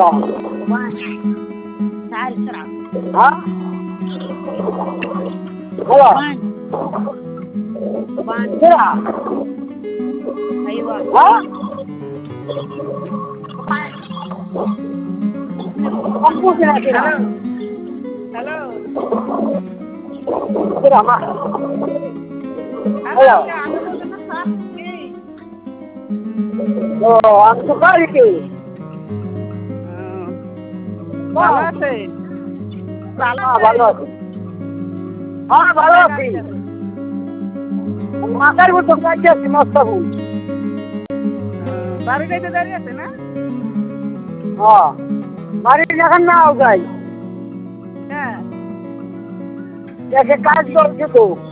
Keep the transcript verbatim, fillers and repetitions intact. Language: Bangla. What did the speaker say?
تعال بسرعة. ها؟ خلاص وان وان بسرعة. أيوة ها؟ وان. مخبوط هنا كده. هلو كده ما هلو هلا. اوه عم تقاربي. ভালো আছে হ্যাঁ ভালো আছি। হ্যাঁ ভালো আছি। মাথার মতো কাজ আছে মস্তাবু। বাড়ি যাইতে দাঁড়িয়ে আছে না হ্যাঁ বাড়ি এখন না যাই। হ্যাঁ এসে কাজ করছে তো।